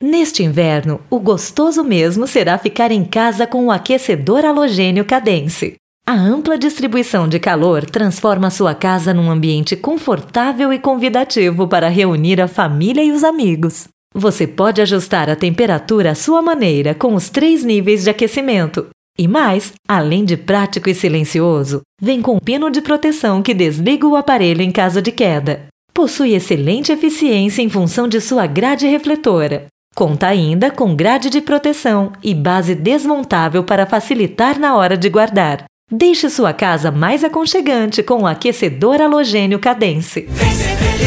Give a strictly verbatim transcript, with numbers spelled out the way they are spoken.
Neste inverno, o gostoso mesmo será ficar em casa com o aquecedor halogênio Cadence. A ampla distribuição de calor transforma sua casa num ambiente confortável e convidativo para reunir a família e os amigos. Você pode ajustar a temperatura à sua maneira com os três níveis de aquecimento. E mais, além de prático e silencioso, vem com pino de proteção que desliga o aparelho em caso de queda. Possui excelente eficiência em função de sua grade refletora. Conta ainda com grade de proteção e base desmontável para facilitar na hora de guardar. Deixe sua casa mais aconchegante com o aquecedor halogênio Cadence.